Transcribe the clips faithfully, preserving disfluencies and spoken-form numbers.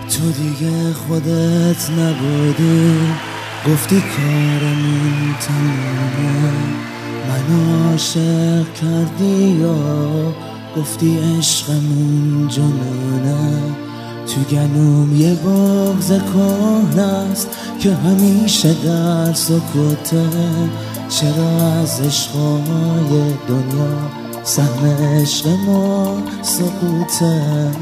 تو دیگه خودت نبودی، گفتی کارمون تمومه. منو عاشق کردی یا گفتی عشقمون جنونه. تو گلوم یه بغض کهنه است که همیشه در سکوته. چرا از عشقای دنیا سهم عشق ما سقوطه؟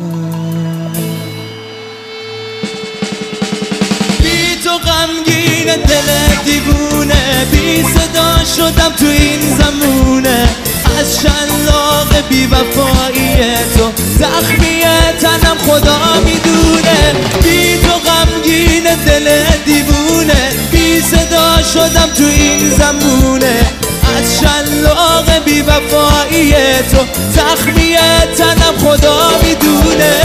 بی تو غمگین دل دیوونه، بی صدا شدم تو این زمونه. از شلاق بی وفایی تو زخمی تنم خدا میدونه. بی تو غمگین دل دیوونه، بی صدا شدم تو این زمونه. از شلاق بی وفایی تو زخمی تنم خدا میدونه.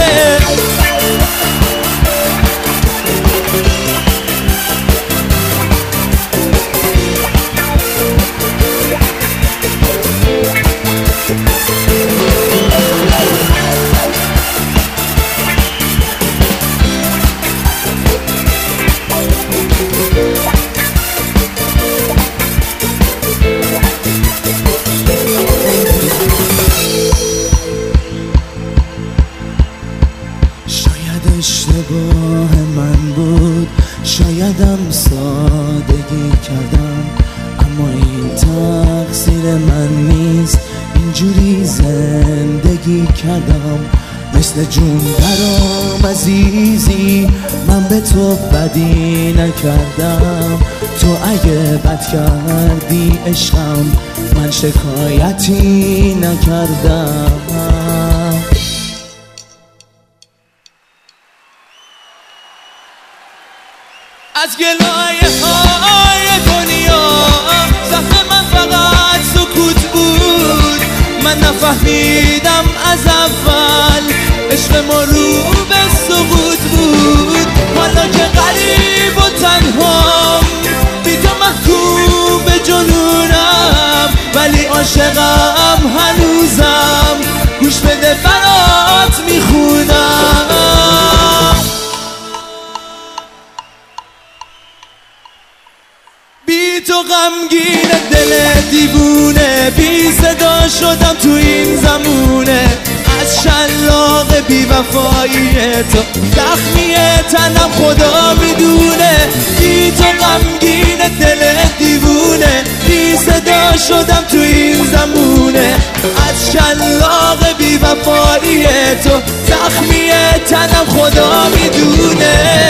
اشتباه من بود، شایدم سادگی کردم، اما این تقصیر من نیست. اینجوری زندگی کردم مثل جون برام عزیزی. من به تو بدی نکردم، تو اگه بد کردی عشقم من شکایتی نکردم. از گلایه های دنیا زخم من فقط سکوت بود. من نفهمیدم از اول عشق ما رو به سقوط بود. حالا که غریب و تنهام بی تو محکوم به جنونم، ولی عاشقم هنوزم. گوش بده برات میخونم. بی تو غمگین دل دیوونه، بی صدا شدم تو این زمونه. از شلاق بی وفایی تو زخمی تنم خدا میدونه. بی تو غمگین دل دیوونه، بی صدا شدم تو این زمونه. از شلاق بی وفایی تو زخمی تنم خدا میدونه.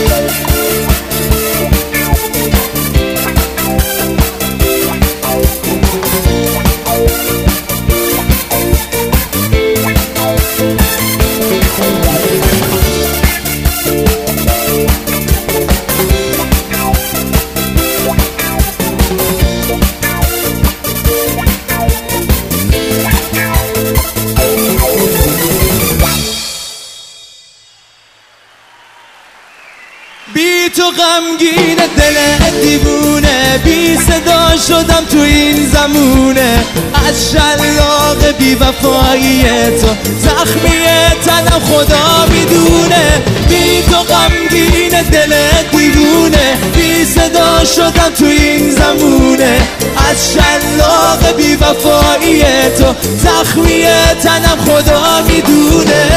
بی تو غمگین دل دیوونه، بی صدا شدم تو این زمونه. از شلاق بی وفایی تو زخمی تنم خدا میدونه. بی تو غمگین دل دیوونه، بی صدا شدم تو این زمونه. از شلاق بی وفایی تو زخمی تنم خدا میدونه.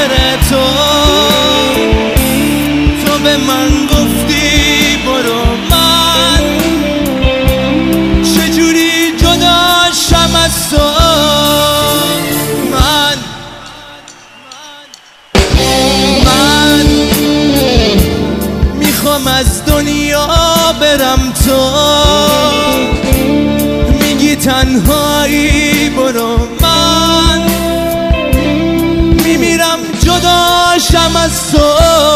خاطر تو تو به من گفتی برو، من چجوری جدا شم از تو؟ من من میخوام از دنیا برم، تو میگی تنهایی برو، من میمیرم جدا شم از تو.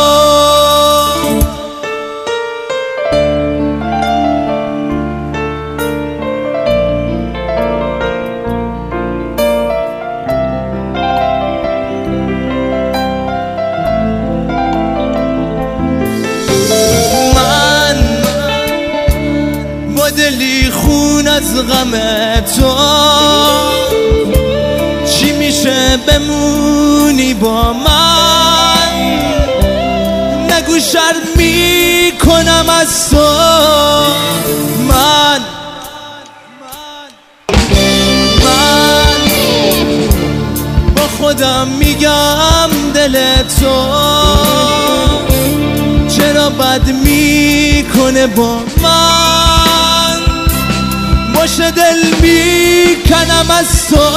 دلی خون از غم تو چی میشه بمونی با من؟ نگو شرم میکنم از تو. من من با خودم میگم دل تو چرا بد میکنه با من؟ باشه دل میکنم از تو.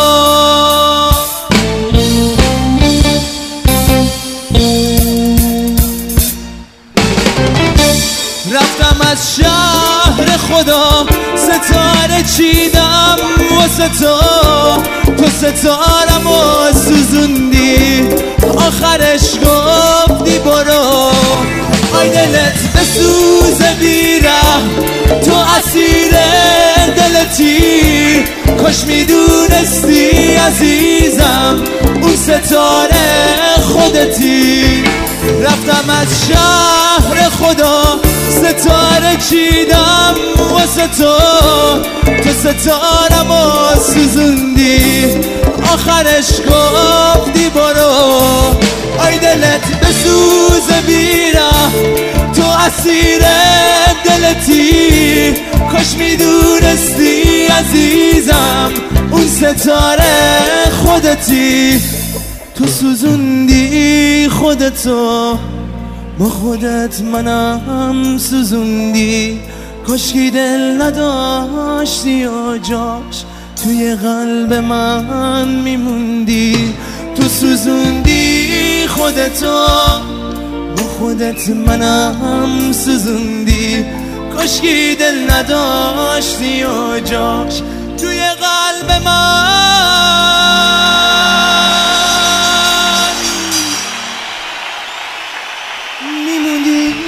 رفتم از شهر خدا ستاره چیدم واسه تو، تو ستارم و سوزوندی آخرش گفتی برو. آی دلت بسوزه بیره تو اسیر دلتی، کاش میدونستی عزیزم اون ستاره خودتی. رفتم از شهر خدا ستاره چیدم واسه تو، تو ستارم و سوزوندی آخرش گفتی برو. آی دلت بسوزه بیره تو اسیر دلتی، کاش میدونستی عزیزم اون ستاره خودتی. تو سوزوندی خودتو با خودت منم سوزوندی، کاشکی دل نداشتی و جاش توی قلب من میموندی. تو سوزوندی خودتو با خودت منم سوزوندی، کاشکی دل نداشتی و جاش توی قلب من میموندی.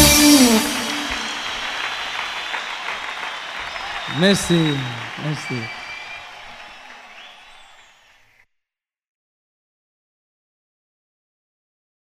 مرسی مرسی.